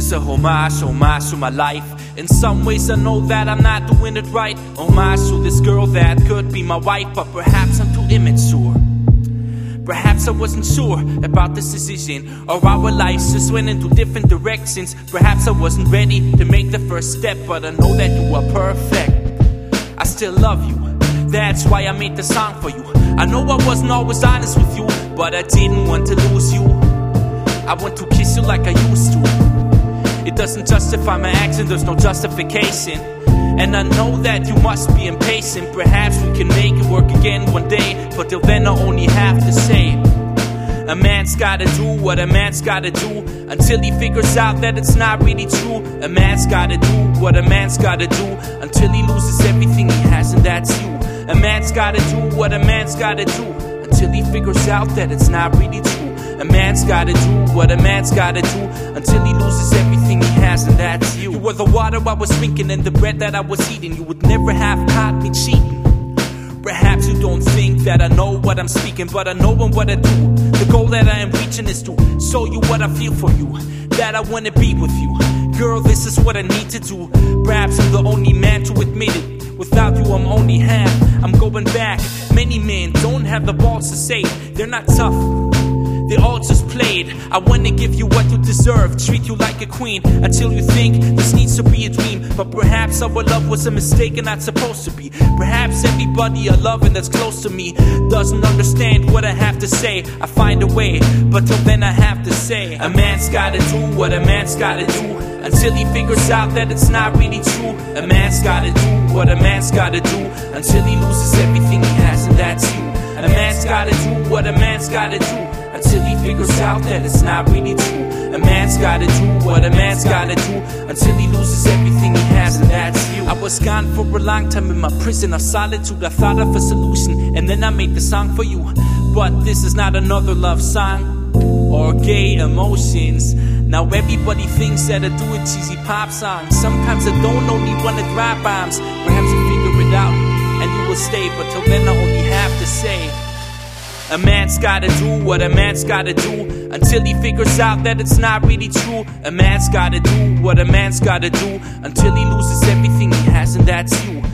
is a homage to my life. In some ways I know that I'm not doing it right. Homage to this girl that could be my wife, but perhaps I'm too immature. Perhaps I wasn't sure about this decision, or our lives just went into different directions. Perhaps I wasn't ready to make the first step, but I know that you are perfect. I still love you, that's why I made the song for you. I know I wasn't always honest with you, but I didn't want to lose you. I want to kiss you like I used to. It doesn't justify my action, there's no justification. And I know that you must be impatient. Perhaps we can make it work again one day, but till then I only have to say, a man's gotta do what a man's gotta do, until he figures out that it's not really true. A man's gotta do what a man's gotta do, until he loses everything he has, and that's you. A man's gotta do what a man's gotta do, until he figures out that it's not really true. A man's gotta do what a man's gotta do, until he loses everything he has, and that's you. You were the water I was drinking and the bread that I was eating. You would never have caught me cheating. Perhaps you don't think that I know what I'm speaking, but I know what I do. The goal that I am reaching is to show you what I feel for you, that I wanna be with you. Girl, this is what I need to do. Perhaps I'm the only man to admit it. Without you I'm only half, I'm going back. Many men don't have the balls to say they're not tough, they all just played. I wanna give you what you deserve, treat you like a queen, until you think this needs to be a dream. But perhaps our love was a mistake and not supposed to be. Perhaps everybody I love and that's close to me doesn't understand what I have to say. I find a way, but till then I have to say, a man's gotta do what a man's gotta do, until he figures out that it's not really true. A man's gotta do what a man's gotta do, until he loses everything he has, and that's you. A man's gotta do what a man's gotta do, until he figures out that it's not really true. A man's gotta do what a man's gotta do, until he loses everything he has, and that's you. I was gone for a long time in my prison of solitude. I thought of a solution, and then I made the song for you. But this is not another love song or gay emotions. Now everybody thinks that I do a cheesy pop song. Sometimes I don't only wanna drop bombs. Perhaps you figure it out and you will stay, but till then I only have to say, a man's gotta do what a man's gotta do, until he figures out that it's not really true. A man's gotta do what a man's gotta do, until he loses everything he has, and that's you.